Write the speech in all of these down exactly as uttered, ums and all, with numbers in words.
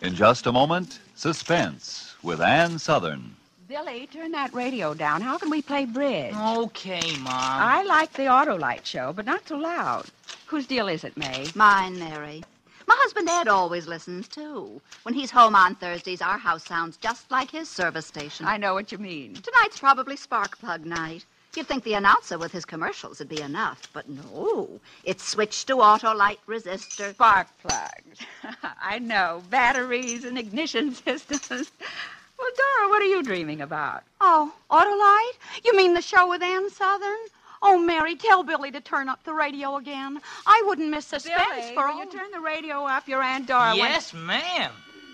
In just a moment, Suspense with Ann Southern. Billy, turn that radio down. How can we play bridge? Okay, Mom. I like the Autolite show, but not so loud. Whose deal is it, May? Mine, Mary. My husband Ed always listens, too. When he's home on Thursdays, our house sounds just like his service station. I know what you mean. Tonight's probably spark plug night. You'd think the announcer with his commercials would be enough, but no. It's switched to Autolite resistor. Spark plugs. I know. Batteries and ignition systems. Well, Dora, what are you dreaming about? Oh, Autolite? You mean the show with Ann Southern? Oh, Mary, tell Billy to turn up the radio again. I wouldn't miss Suspense Billy, for will all... you turn the radio up? Your Aunt Dora Yes, ma'am.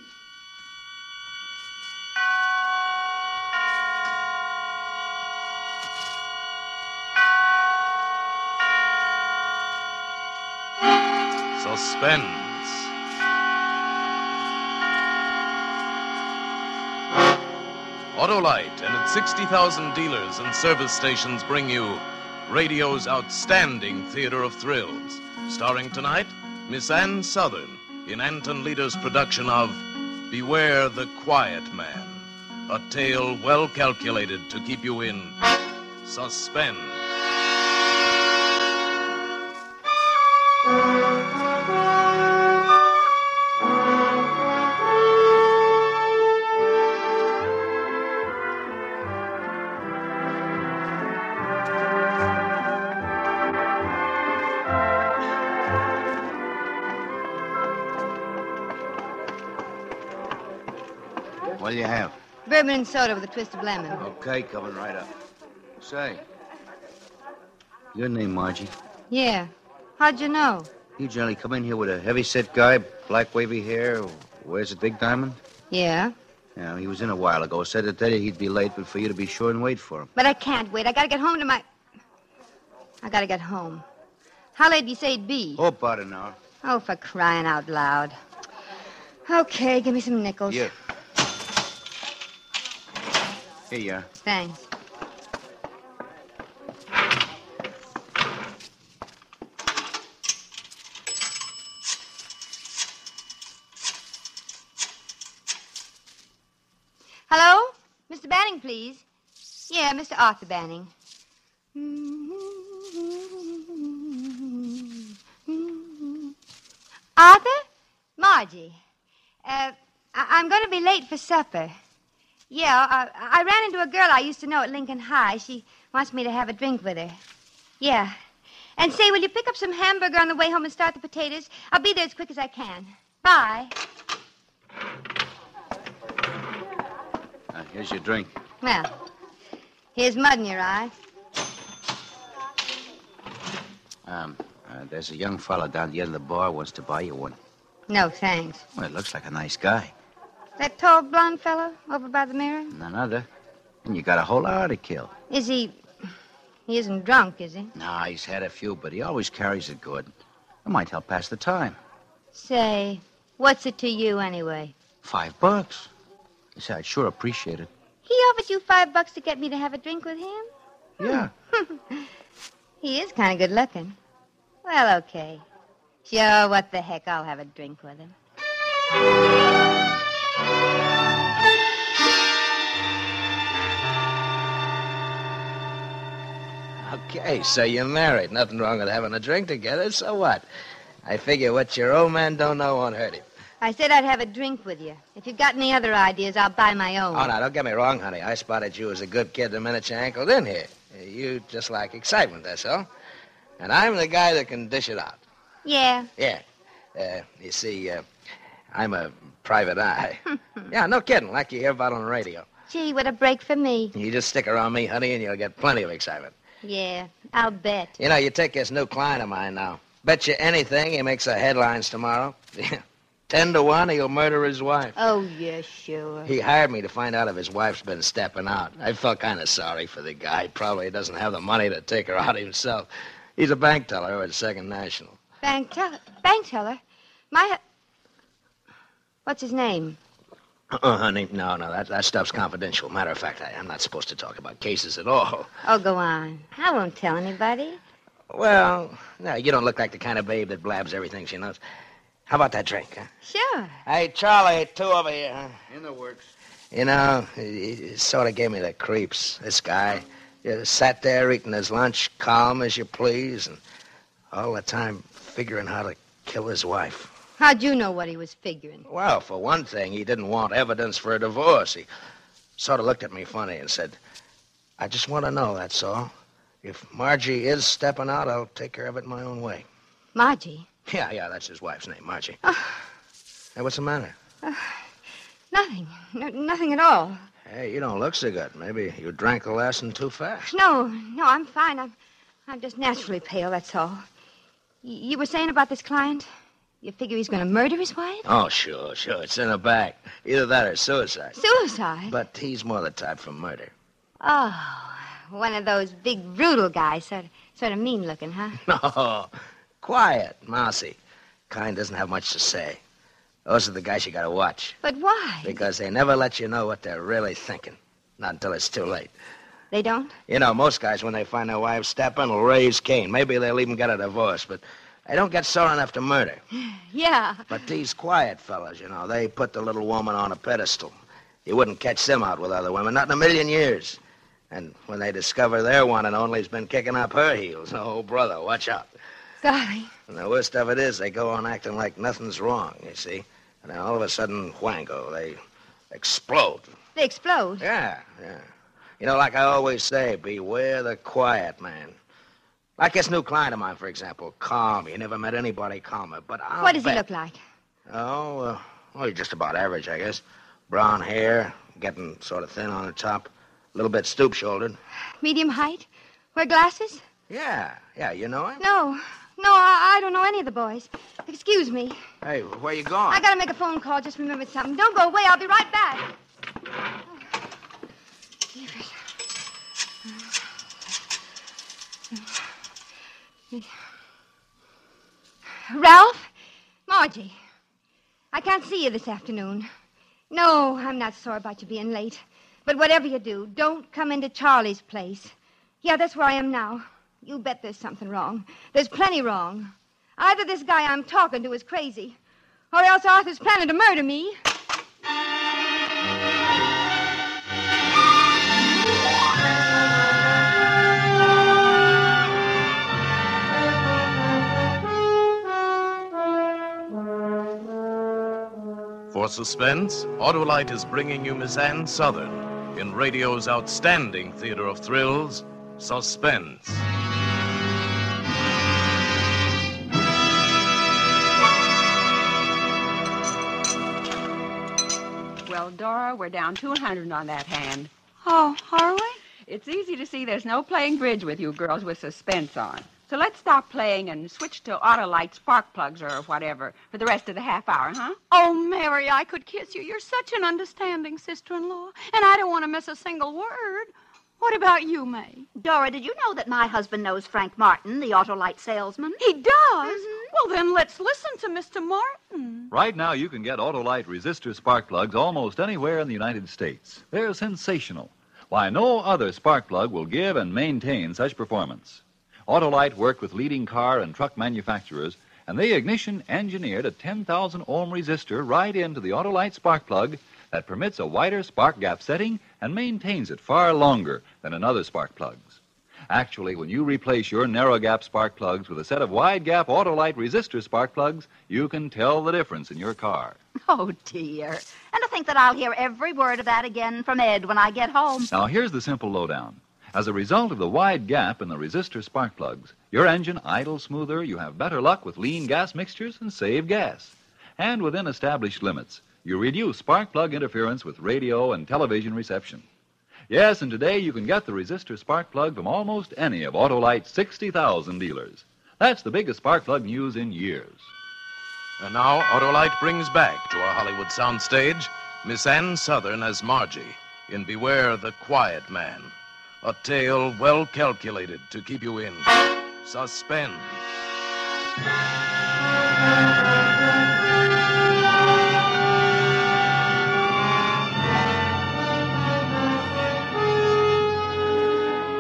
Suspense. Autolite and its sixty thousand dealers and service stations bring you radio's outstanding theater of thrills. Starring tonight, Miss Ann Southern in Anton Leader's production of Beware the Quiet Man, a tale well calculated to keep you in suspense. What do you have? Bourbon and soda with a twist of lemon. Okay, coming right up. Say, your name, Margie. Yeah. How'd you know? You generally come in here with a heavy-set guy, black wavy hair, wears a big diamond? Yeah. Yeah, he was in a while ago. Said to tell you he'd be late, but for you to be sure and wait for him. But I can't wait. I gotta get home to my... I gotta get home. How late do you say it'd be? Oh, about an hour. Oh, for crying out loud. Okay, give me some nickels. Yeah. Here you are. Thanks. Hello? Mister Banning, please. Yeah, Mister Arthur Banning. Arthur? Margie. Uh, I- I'm going to be late for supper. Yeah, I, I ran into a girl I used to know at Lincoln High. She wants me to have a drink with her. Yeah. And say, will you pick up some hamburger on the way home and start the potatoes? I'll be there as quick as I can. Bye. Uh, here's your drink. Well, here's mud in your eye. Um, uh, there's a young fellow down the end of the bar wants to buy you one. No, thanks. Well, it looks like a nice guy. That tall blonde fellow over by the mirror? None other. And you got a whole hour to kill. Is he... He isn't drunk, is he? Nah, he's had a few, but he always carries it good. It might help pass the time. Say, what's it to you anyway? Five bucks. You say, I'd sure appreciate it. He offered you five bucks to get me to have a drink with him? Yeah. He is kind of good looking. Well, okay. Sure, what the heck, I'll have a drink with him. Okay, so you're married. Nothing wrong with having a drink together, so what? I figure what your old man don't know won't hurt him. I said I'd have a drink with you. If you've got any other ideas, I'll buy my own. Oh, now, don't get me wrong, honey. I spotted you as a good kid the minute you ankled in here. You just like excitement, that's all. And I'm the guy that can dish it out. Yeah. Yeah. Uh, you see, uh, I'm a private eye. Yeah, no kidding, like you hear about on the radio. Gee, what a break for me. You just stick around me, honey, and you'll get plenty of excitement. Yeah, I'll bet. You know, you take this new client of mine now. Bet you anything he makes the headlines tomorrow. Ten to one, he'll murder his wife. Oh, yeah, sure. He hired me to find out if his wife's been stepping out. I felt kind of sorry for the guy. Probably doesn't have the money to take her out himself. He's a bank teller at Second National. Bank teller? Bank teller? My... What's his name? Uh-uh, honey. No, no, that, that stuff's confidential. Matter of fact, I, I'm not supposed to talk about cases at all. Oh, go on. I won't tell anybody. Well, no, you don't look like the kind of babe that blabs everything she knows. How about that drink, huh? Sure. Hey, Charlie, two over here, huh? In the works. You know, he, he sort of gave me the creeps, this guy. He sat there eating his lunch, calm as you please, and all the time figuring how to kill his wife. How'd you know what he was figuring? Well, for one thing, he didn't want evidence for a divorce. He sort of looked at me funny and said, I just want to know, that's all. If Margie is stepping out, I'll take care of it my own way. Margie? Yeah, yeah, that's his wife's name, Margie. Oh. Hey, what's the matter? Uh, nothing. No, nothing at all. Hey, you don't look so good. Maybe you drank the lesson too fast. No, no, I'm fine. I'm, I'm just naturally pale, that's all. Y- you were saying about this client? You figure he's going to murder his wife? Oh, sure, sure. It's in the back. Either that or suicide. Suicide? But he's more the type for murder. Oh, one of those big, brutal guys. Sort of, sort of mean-looking, huh? No, quiet, mousy. Kind doesn't have much to say. Those are the guys you got to watch. But why? Because they never let you know what they're really thinking. Not until it's too late. They don't? You know, most guys, when they find their wives stepping, will raise Cain. Maybe they'll even get a divorce, but they don't get sore enough to murder. Yeah. But these quiet fellas, you know, they put the little woman on a pedestal. You wouldn't catch them out with other women, not in a million years. And when they discover their one and only's been kicking up her heels, oh, brother, watch out. Golly. And the worst of it is they go on acting like nothing's wrong, you see. And then all of a sudden, whango, they explode. They explode? Yeah, yeah. You know, like I always say, beware the quiet man. Like this new client of mine, for example, calm. You never met anybody calmer, but I'll What does bet... he look like? Oh, uh, well, he's just about average, I guess. Brown hair, getting sort of thin on the top, a little bit stoop-shouldered. Medium height? Wear glasses? Yeah, yeah, you know him? No. No, I, I don't know any of the boys. Excuse me. Hey, where you going? I gotta make a phone call. Just remembered something. Don't go away. I'll be right back. Ralph? Margie. I can't see you this afternoon. No, I'm not sore about you being late. But whatever you do, don't come into Charlie's place. Yeah, that's where I am now. You bet there's something wrong. There's plenty wrong. Either this guy I'm talking to is crazy, or else Arthur's planning to murder me. For suspense, Autolite is bringing you Miss Ann Southern in radio's outstanding theater of thrills, Suspense. Well, Dora, we're down two hundred on that hand. Oh, are we? It's easy to see there's no playing bridge with you girls with suspense on. So let's stop playing and switch to Autolite spark plugs or whatever for the rest of the half hour, huh? Oh, Mary, I could kiss you. You're such an understanding sister-in-law, and I don't want to miss a single word. What about you, May? Dora, did you know that my husband knows Frank Martin, the Autolite salesman? He does? Mm-hmm. Well, then let's listen to Mister Martin. Right now, you can get Autolite resistor spark plugs almost anywhere in the United States. They're sensational. Why, no other spark plug will give and maintain such performance. Autolite worked with leading car and truck manufacturers, and they ignition engineered a ten thousand ohm resistor right into the Autolite spark plug that permits a wider spark gap setting and maintains it far longer than in other spark plugs. Actually, when you replace your narrow gap spark plugs with a set of wide gap Autolite resistor spark plugs, you can tell the difference in your car. Oh, dear. And to think that I'll hear every word of that again from Ed when I get home. Now, here's the simple lowdown. As a result of the wide gap in the resistor spark plugs, your engine idles smoother, you have better luck with lean gas mixtures, and save gas. And within established limits, you reduce spark plug interference with radio and television reception. Yes, and today you can get the resistor spark plug from almost any of Autolite's sixty thousand dealers. That's the biggest spark plug news in years. And now Autolite brings back to our Hollywood soundstage Miss Ann Southern as Margie in Beware the Quiet Man. A tale well calculated to keep you in suspense.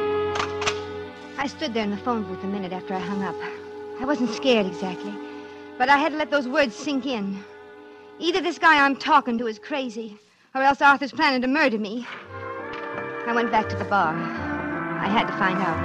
I stood there in the phone booth a minute after I hung up. I wasn't scared exactly. But I had to let those words sink in. Either this guy I'm talking to is crazy, or else Arthur's planning to murder me. I went back to the bar. I had to find out.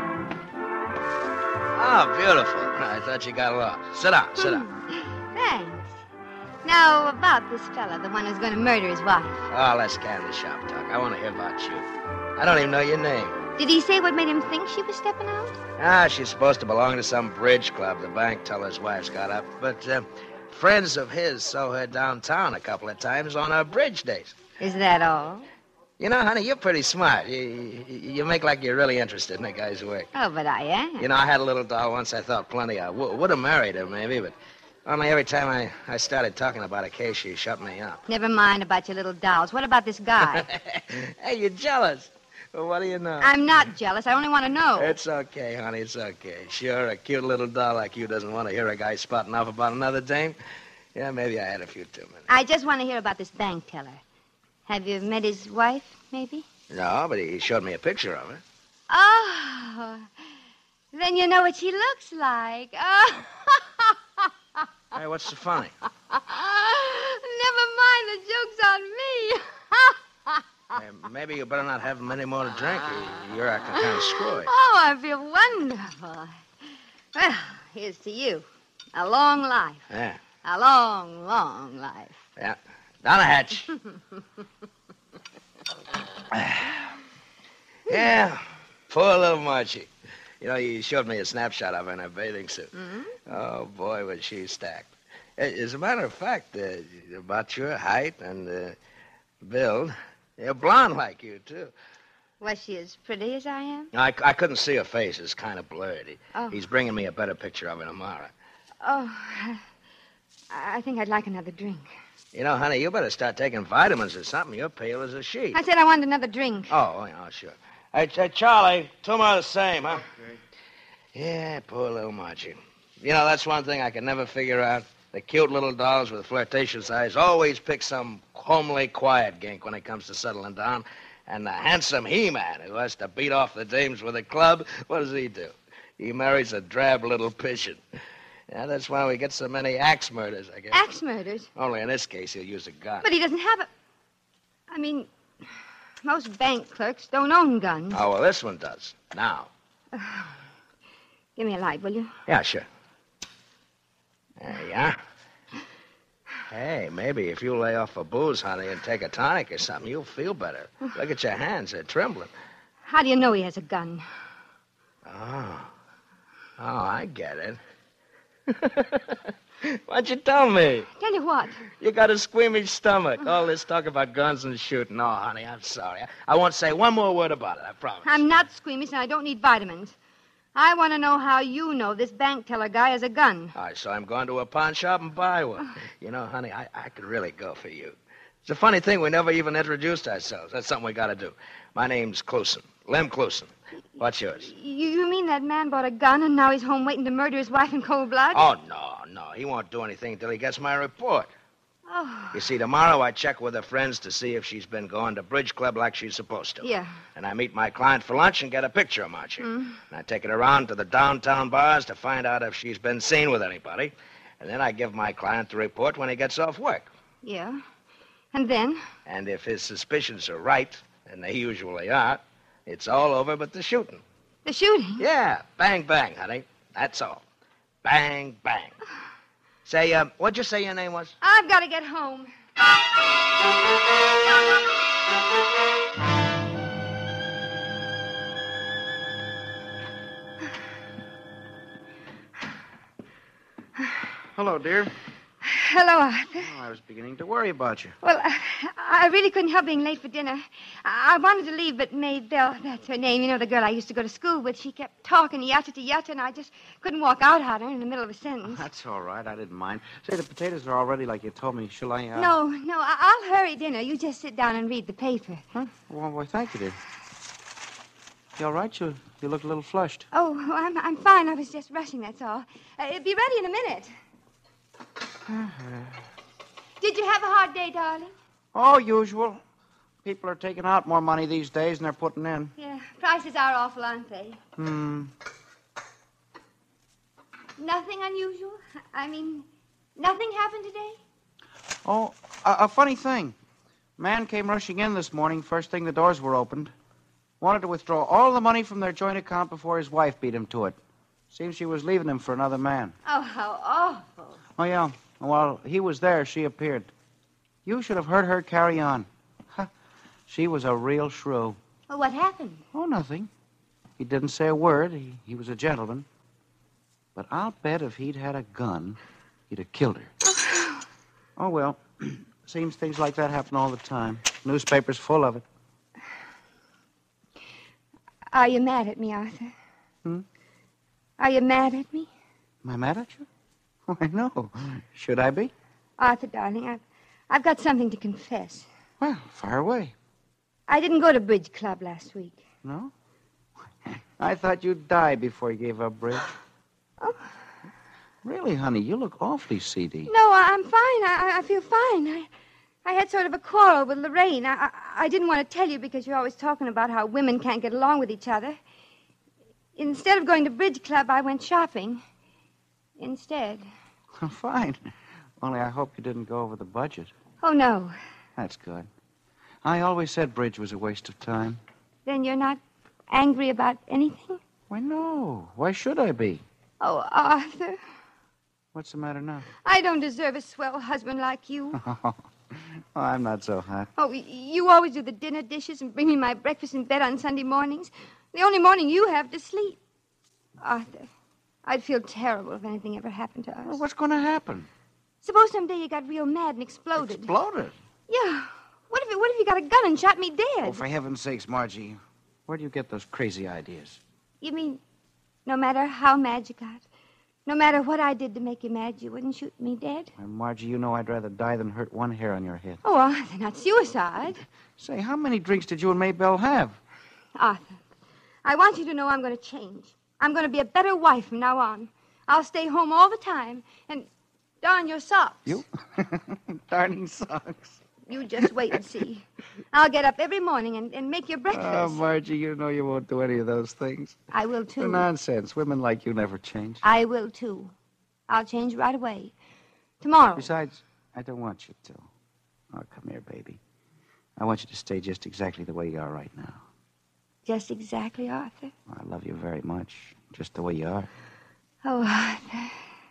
Oh, beautiful. I thought you got lost. Sit down, sit down. Thanks. Now, about this fella, the one who's going to murder his wife. Oh, let's candy shop talk. I want to hear about you. I don't even know your name. Did he say what made him think she was stepping out? Ah, she's supposed to belong to some bridge club the bank teller's wife's got up. But uh, friends of his saw her downtown a couple of times on her bridge days. Is that all? You know, honey, you're pretty smart. You, you, you make like you're really interested in a guy's work. Oh, but I am. You know, I had a little doll once I thought plenty of. W- would have married her, maybe, but only every time I, I started talking about a case, she shut me up. Never mind about your little dolls. What about this guy? Hey, you're jealous. Well, what do you know? I'm not jealous. I only want to know. It's okay, honey. It's okay. Sure, a cute little doll like you doesn't want to hear a guy spouting off about another dame. Yeah, maybe I had a few too many. I just want to hear about this bank teller. Have you met his wife, maybe? No, but he showed me a picture of her. Oh, then you know what she looks like. Oh. Hey, what's so funny? Never mind, the joke's on me. Hey, maybe you better not have many more to drink. You- You're acting kind of screwy. Oh, I feel wonderful. Well, here's to you. A long life. Yeah, A long, long life. yeah. Down the hatch. Yeah, poor little Margie. You know, you showed me a snapshot of her in her bathing suit. Mm-hmm. Oh, boy, was she stacked. As a matter of fact, uh, about your height and uh, build, you're blonde like you, too. Was she as pretty as I am? I, I couldn't see her face. It's kind of blurred. He, Oh. He's bringing me a better picture of her tomorrow. Oh, I think I'd like another drink. You know, honey, you better start taking vitamins or something. You're pale as a sheet. I said I wanted another drink. Oh, yeah, sure. Hey, hey, Charlie, two more of the same, huh? Okay. Yeah, poor little Margie. You know, that's one thing I can never figure out. The cute little dolls with flirtatious eyes always pick some homely, quiet gink when it comes to settling down. And the handsome He-Man who has to beat off the dames with a club, what does he do? He marries a drab little pigeon. Yeah, that's why we get so many axe murders, I guess. Axe murders? Only in this case, he'll use a gun. But he doesn't have a... I mean, most bank clerks don't own guns. Oh, well, this one does. Now. Give me a light, will you? Yeah, sure. There you are. Hey, maybe if you lay off a booze, honey, and take a tonic or something, you'll feel better. Look at your hands. They're trembling. How do you know he has a gun? Oh. Oh, I get it. Why'd you tell me? Tell you what. You got a squeamish stomach. All this talk about guns and shooting. Oh, honey, I'm sorry. I, I won't say one more word about it, I promise. I'm not squeamish and I don't need vitamins. I want to know how you know this bank teller guy has a gun. All right, so I'm going to a pawn shop and buy one. You know, honey, I, I could really go for you. It's a funny thing, we never even introduced ourselves. That's something we got to do. My name's Cluson. Lem Cluson. What's yours? You, you mean that man bought a gun and now he's home waiting to murder his wife in cold blood? Oh, no, no. He won't do anything until he gets my report. Oh. You see, tomorrow I check with her friends to see if she's been going to bridge club like she's supposed to. Yeah. And I meet my client for lunch and get a picture of Margie. Mm. And I take it around to the downtown bars to find out if she's been seen with anybody. And then I give my client the report when he gets off work. Yeah. And then? And if his suspicions are right, and they usually are, it's all over but the shooting. The shooting? Yeah. Bang, bang, honey. That's all. Bang, bang. Say, uh, what'd you say your name was? I've got to get home. Hello, dear. Hello, Arthur. Oh, I was beginning to worry about you. Well, I, I really couldn't help being late for dinner. I, I wanted to leave, but Maybelle, that's her name, you know, the girl I used to go to school with, she kept talking yatta to yatta, and I just couldn't walk out on her in the middle of a sentence. Oh, that's all right. I didn't mind. Say, the potatoes are all ready like you told me. Shall I, uh... No, no, I, I'll hurry dinner. You just sit down and read the paper. Huh? Well, why, thank you, dear. You all right? You, you look a little flushed. Oh, I'm, I'm fine. I was just rushing, that's all. Uh, it'll be ready in a minute. Uh-huh. Did you have a hard day, darling? Oh, usual. People are taking out more money these days than they're putting in. Yeah, prices are awful, aren't they? Hmm. Nothing unusual? I mean, nothing happened today? Oh, a, a funny thing. Man came rushing in this morning, first thing the doors were opened. Wanted to withdraw all the money from their joint account before his wife beat him to it. Seems she was leaving him for another man. Oh, how awful. Oh, yeah. While he was there, she appeared. You should have heard her carry on. Huh. She was a real shrew. Well, what happened? Oh, nothing. He didn't say a word. He, he was a gentleman. But I'll bet if he'd had a gun, he'd have killed her. Oh, well. Seems things like that happen all the time. Newspapers full of it. Are you mad at me, Arthur? Hmm? Are you mad at me? Am I mad at you? Why, no. Should I be? Arthur, darling, I've, I've got something to confess. Well, fire away. I didn't go to bridge club last week. No? I thought you'd die before you gave up bridge. Oh. Really, honey, you look awfully seedy. No, I, I'm fine. I, I feel fine. I, I had sort of a quarrel with Lorraine. I, I, I didn't want to tell you because you're always talking about how women can't get along with each other. Instead of going to bridge club, I went shopping. Instead. Fine. Only I hope you didn't go over the budget. Oh, no. That's good. I always said bridge was a waste of time. Then you're not angry about anything? Why, no. Why should I be? Oh, Arthur. What's the matter now? I don't deserve a swell husband like you. Oh, I'm not so hot. Oh, y- you always do the dinner dishes and bring me my breakfast in bed on Sunday mornings. The only morning you have to sleep. Arthur, I'd feel terrible if anything ever happened to us. Well, what's going to happen? Suppose someday you got real mad and exploded. Exploded? Yeah. What if, what if you got a gun and shot me dead? Oh, for heaven's sakes, Margie. Where do you get those crazy ideas? You mean no matter how mad you got, no matter what I did to make you mad, you wouldn't shoot me dead? Well, Margie, you know I'd rather die than hurt one hair on your head. Oh, Arthur, not suicide. Say, how many drinks did you and Maybelle have? Arthur, I want you to know I'm going to change. I'm going to be a better wife from now on. I'll stay home all the time and darn your socks. You? Darning socks. You just wait and see. I'll get up every morning and, and make your breakfast. Oh, Margie, you know you won't do any of those things. I will, too. Nonsense. Women like you never change. I will, too. I'll change right away. Tomorrow. Besides, I don't want you to. Oh, come here, baby. I want you to stay just exactly the way you are right now. Just exactly, Arthur? I love you very much, just the way you are. Oh, Arthur.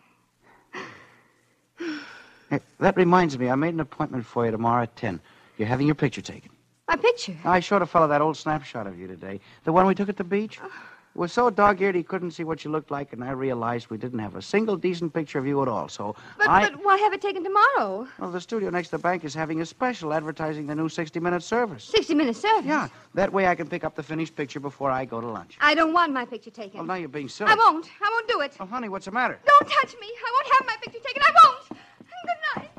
Hey, that reminds me, I made an appointment for you tomorrow at ten. You're having your picture taken. My picture? I showed a fellow that old snapshot of you today. The one we took at the beach. It was so dog-eared he couldn't see what you looked like, and I realized we didn't have a single decent picture of you at all, so But, I... but why have it taken tomorrow? Well, the studio next to the bank is having a special advertising the new sixty-minute service. sixty-minute service? Yeah, that way I can pick up the finished picture before I go to lunch. I don't want my picture taken. Well, now you're being silly. I won't. I won't do it. Oh, honey, what's the matter? Don't touch me. I won't have my picture taken. I won't. Good night.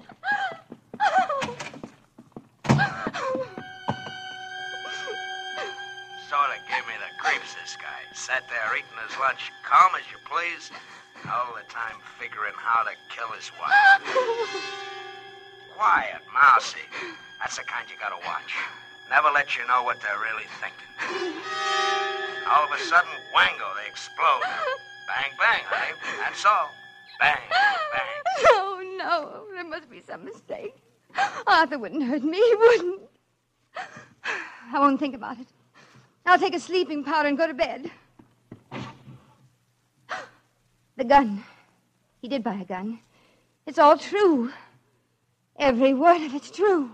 Sort of gave me the creeps, this guy. Sat there eating his lunch, calm as you please, all the time figuring how to kill his wife. Quiet, mousy. That's the kind you gotta watch. Never let you know what they're really thinking. All of a sudden, wango, they explode. Bang, bang, honey. That's all. Bang, bang. Oh, no. There must be some mistake. Arthur wouldn't hurt me. He wouldn't. I won't think about it. I'll take a sleeping powder and go to bed. The gun. He did buy a gun. It's all true. Every word of it's true.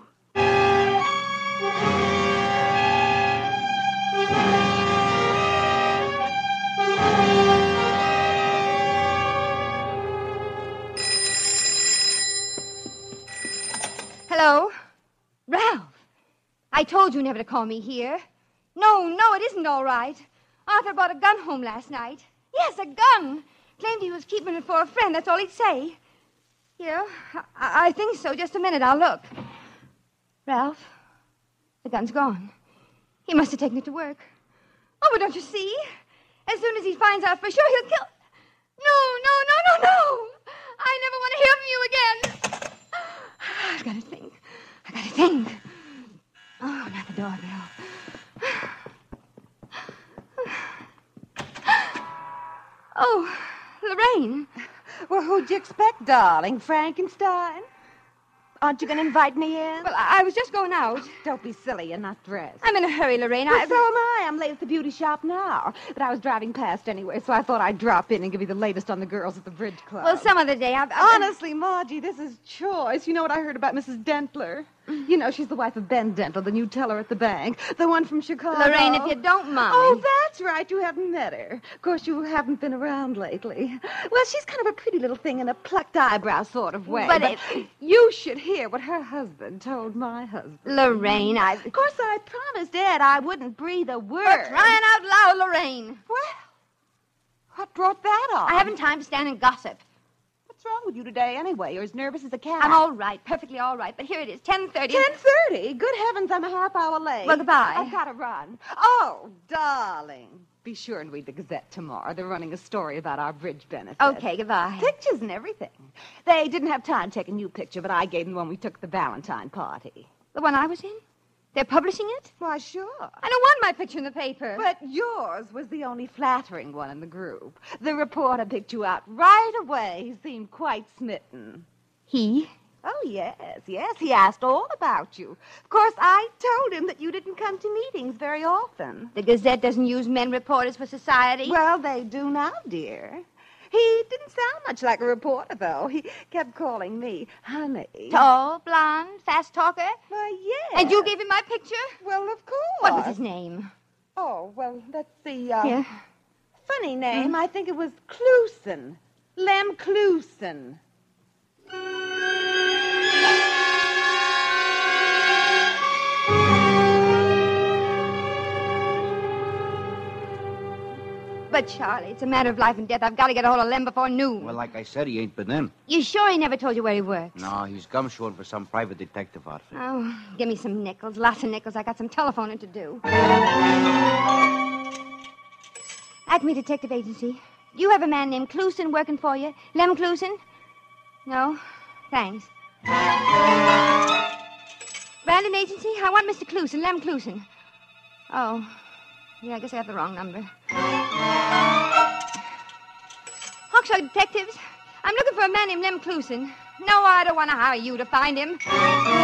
Hello? Ralph. I told you never to call me here. No, no, it isn't all right. Arthur brought a gun home last night. Yes, a gun. Claimed he was keeping it for a friend. That's all he'd say. Yeah, I, I think so. Just a minute. I'll look. Ralph, the gun's gone. He must have taken it to work. Oh, but don't you see? As soon as he finds out for sure, he'll kill... No, no, no, no, no. I never want to hear from you again. I've got to think. I've got to think. Oh, not the doorbell. Oh, Lorraine. Well, who'd you expect, darling? Frankenstein? Aren't you going to invite me in? Well, I, I was just going out. Don't be silly. You're not dressed. I'm in a hurry, Lorraine. Well, I... so am I. I'm late at the beauty shop now. But I was driving past anyway, so I thought I'd drop in and give you the latest on the girls at the Bridge Club. Well, some other day. I've, I've... Honestly, Margie, this is choice. You know what I heard about Missus Dentler? You know, she's the wife of Ben Dentler, the new teller at the bank. The one from Chicago. Lorraine, if you don't mind. Oh, that's right. You haven't met her. Of course, you haven't been around lately. Well, she's kind of a pretty little thing in a plucked eyebrow sort of way. But, But it... you should hear what her husband told my husband. Lorraine, I... Of course, I promised Ed I wouldn't breathe a word. For crying out loud, Lorraine. Well, what brought that on? I haven't time to stand and gossip. What's wrong with you today, anyway? You're as nervous as a cat. I'm all right, perfectly all right. But here it is, ten thirty. ten thirty? Good heavens, I'm a half hour late. Well, goodbye. I've got to run. Oh, darling. Be sure and read the Gazette tomorrow. They're running a story about our bridge benefit. Okay, goodbye. Pictures and everything. They didn't have time to take a new picture, but I gave them the one we took at the Valentine party. The one I was in? They're publishing it? Why, sure. I don't want my picture in the paper. But yours was the only flattering one in the group. The reporter picked you out right away. He seemed quite smitten. He? Oh, yes, yes. He asked all about you. Of course, I told him that you didn't come to meetings very often. The Gazette doesn't use men reporters for society? Well, they do now, dear. He didn't sound much like a reporter, though. He kept calling me honey. Tall, blonde, fast talker? Well, yes. And you gave him my picture? Well, of course. What was his name? Oh, well, let's see. Uh, Yeah. Funny name. Mm. I think it was Clusen. Lem Clusen. But, Charlie, it's a matter of life and death. I've got to get a hold of Lem before noon. Well, like I said, he ain't been in. You sure he never told you where he works? No, he's gumshoeing for some private detective outfit. Oh, give me some nickels. Lots of nickels. I got some telephoning to do. Acme Detective Agency. Do you have a man named Clusen working for you? Lem Clusen? No? Thanks. Brandon Agency? I want Mister Clusen, Lem Clusen. Oh. Yeah, I guess I have the wrong number. Hawkshaw Detectives. I'm looking for a man named Lem Clusen. No, I don't want to hire you to find him. But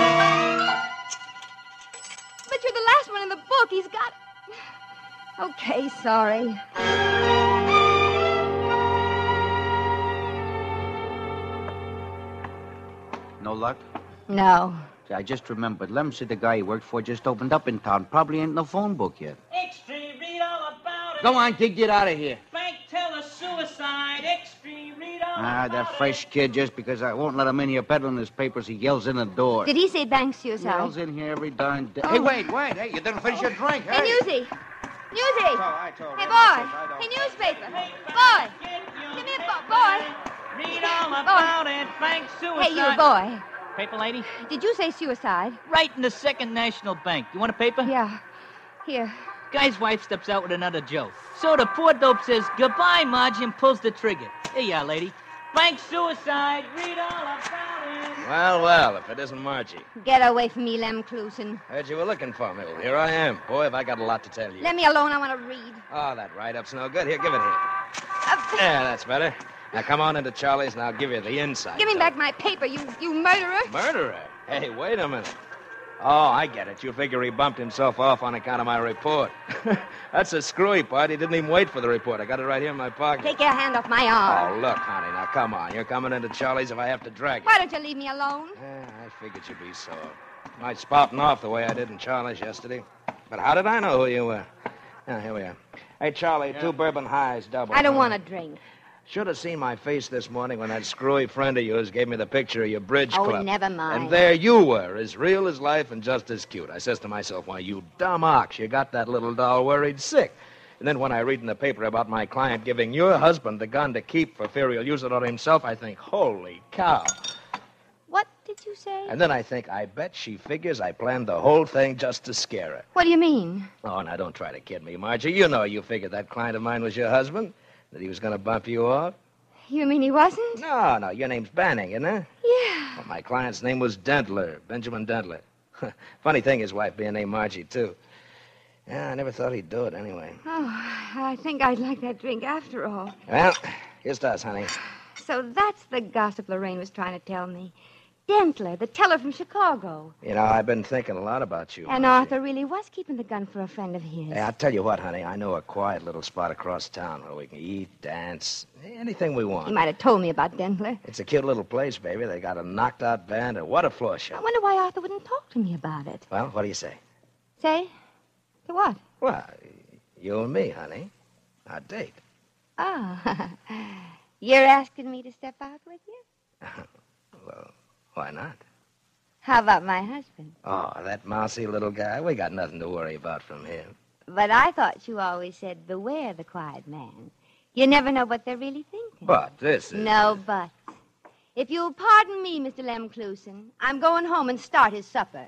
you're the last one in the book. He's got... Okay, sorry. No luck? No. I just remembered. Lem said the guy he worked for just opened up in town. Probably ain't no phone book yet. Extreme, read all about it. Go on, kid, get out of here. Bank teller suicide. Extreme, read all Ah, about that fresh kid, just because I won't let him in here peddling his papers, he yells in the door. Did he say bank suicide? Yells in here every darn day. Oh. Hey, wait, wait. Hey, you didn't finish your drink. Hey, Newsy. Newsy. I told Hey, him. boy. I don't- Hey, newspaper. Boy. Give me a bo- boy. Read all about it. Bank suicide. Hey, you, boy. Paper lady? Did you say suicide? Right in the Second National Bank. You want a paper? Yeah. Here. Guy's wife steps out with another joke. So the poor dope says, goodbye, Margie, and pulls the trigger. Here you are, lady. Bank suicide. Read all about it. Well, well, if it isn't Margie. Get away from me, Lem Clusen. Heard you were looking for me. Well, here I am. Boy, have I got a lot to tell you. Let me alone. I want to read. Oh, that write-up's no good. Here, give it here. Uh, Yeah, that's better. Now, come on into Charlie's, and I'll give you the inside. Give me dope. back my paper, you, you murderer. Murderer? Hey, wait a minute. Oh, I get it. You figure he bumped himself off on account of my report. That's a screwy part. He didn't even wait for the report. I got it right here in my pocket. Take your hand off my arm. Oh, look, honey, now come on. You're coming into Charlie's if I have to drag you. Why don't you leave me alone? Yeah, I figured you'd be sore. Might spouting off the way I did in Charlie's yesterday. But how did I know who you were? Yeah, here we are. Hey, Charlie, two bourbon highs, double. I don't want to drink. Should have seen my face this morning when that screwy friend of yours gave me the picture of your bridge Oh, club. never mind. And there you were, as real as life and just as cute. I says to myself, why, you dumb ox, you got that little doll worried sick. And then when I read in the paper about my client giving your husband the gun to keep for fear he'll use it on himself, I think, holy cow. What did you say? And then I think, I bet she figures I planned the whole thing just to scare her. What do you mean? Oh, now don't try to kid me, Margie. You know you figured that client of mine was your husband, that he was going to bump you off. You mean he wasn't? No, no, your name's Banning, isn't it? Yeah. Well, my client's name was Dentler, Benjamin Dentler. Funny thing, his wife being named Margie, too. Yeah, I never thought he'd do it anyway. Oh, I think I'd like that drink after all. Well, Here's to us, honey. So that's the gossip Lorraine was trying to tell me. Dentler, the teller from Chicago. You know, I've been thinking a lot about you. And Margie. Arthur really was keeping the gun for a friend of his. Hey, I'll tell you what, honey. I know a quiet little spot across town where we can eat, dance, anything we want. He might have told me about Dentler. It's a cute little place, baby. They got a knocked-out band, and what a floor show. I wonder why Arthur wouldn't talk to me about it. Well, what do you say? Say? To what? Well, you and me, honey. Our date. Oh. You're asking me to step out with you? Well, why not? How about my husband? Oh, that mousy little guy. We got nothing to worry about from him. But I thought you always said, beware the quiet man. You never know what they're really thinking. But this is... No buts. If you'll pardon me, Mister Lemclusen, I'm going home and start his supper.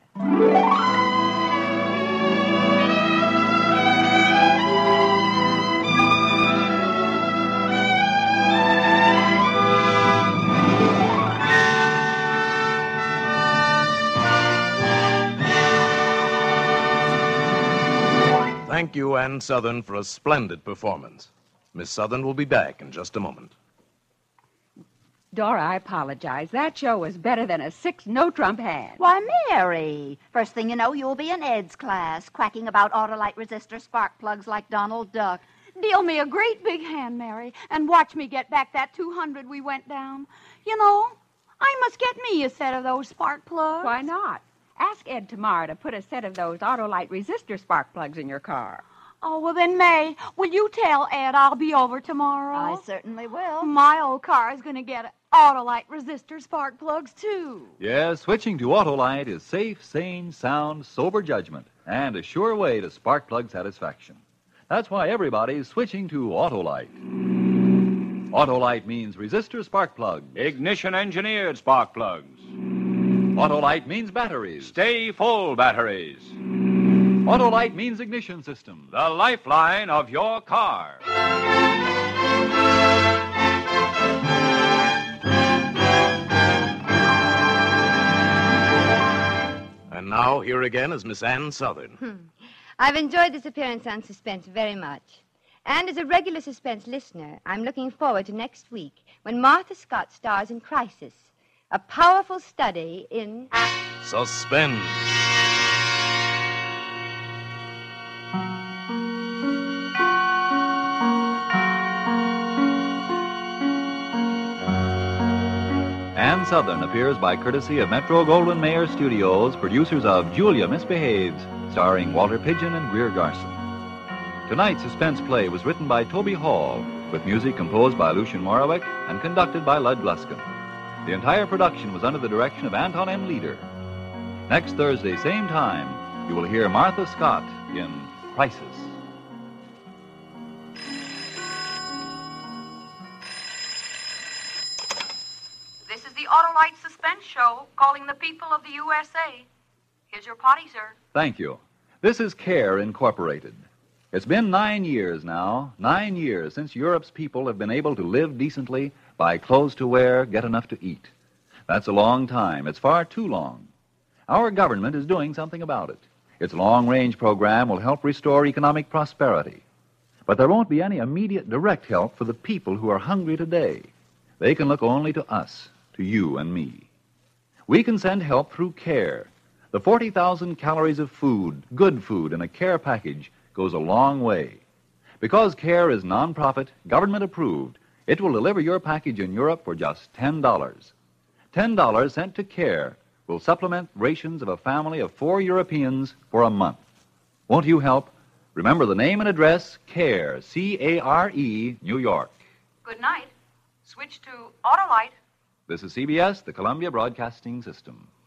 Thank you, Ann Southern, for a splendid performance. Miss Southern will be back in just a moment. Dora, I apologize. That show was better than a six no-trump hand. Why, Mary, first thing you know, you'll be in Ed's class, quacking about Autolite resistor spark plugs like Donald Duck. Deal me a great big hand, Mary, and watch me get back that two hundred we went down. You know, I must get me a set of those spark plugs. Why not? Ask Ed tomorrow to put a set of those Autolite resistor spark plugs in your car. Oh, well then, May, will you tell Ed I'll be over tomorrow? I certainly will. My old car is going to get Autolite resistor spark plugs, too. Yes, switching to Autolite is safe, sane, sound, sober judgment, and a sure way to spark plug satisfaction. That's why everybody's switching to Autolite. Autolite means resistor spark plugs. Ignition-engineered spark plugs. Autolite means batteries. Stay full batteries. Autolite means ignition system. The lifeline of your car. And now, here again is Miss Ann Southern. Hmm. I've enjoyed this appearance on Suspense very much. And as a regular Suspense listener, I'm looking forward to next week when Martha Scott stars in Crisis, a powerful study in... Suspense. Ann Southern appears by courtesy of Metro-Goldwyn-Mayer Studios, producers of Julia Misbehaves, starring Walter Pidgeon and Greer Garson. Tonight's suspense play was written by Toby Hall, with music composed by Lucien Morawick and conducted by Lud Gluskin. The entire production was under the direction of Anton M. Leader. Next Thursday, same time, you will hear Martha Scott in Crisis. This is the Autolite Suspense Show, calling the people of the U S A. Here's your potty, sir. Thank you. This is CARE Incorporated. It's been nine years now, nine years since Europe's people have been able to live decently, buy clothes to wear, get enough to eat. That's a long time. It's far too long. Our government is doing something about it. Its long-range program will help restore economic prosperity. But there won't be any immediate direct help for the people who are hungry today. They can look only to us, to you and me. We can send help through CARE. The forty thousand calories of food, good food, in a CARE package goes a long way. Because CARE is non-profit, government-approved, it will deliver your package in Europe for just ten dollars. ten dollars sent to CARE will supplement rations of a family of four Europeans for a month. Won't you help? Remember the name and address, CARE, C A R E, New York. Good night. Switch to Autolite. This is C B S, the Columbia Broadcasting System.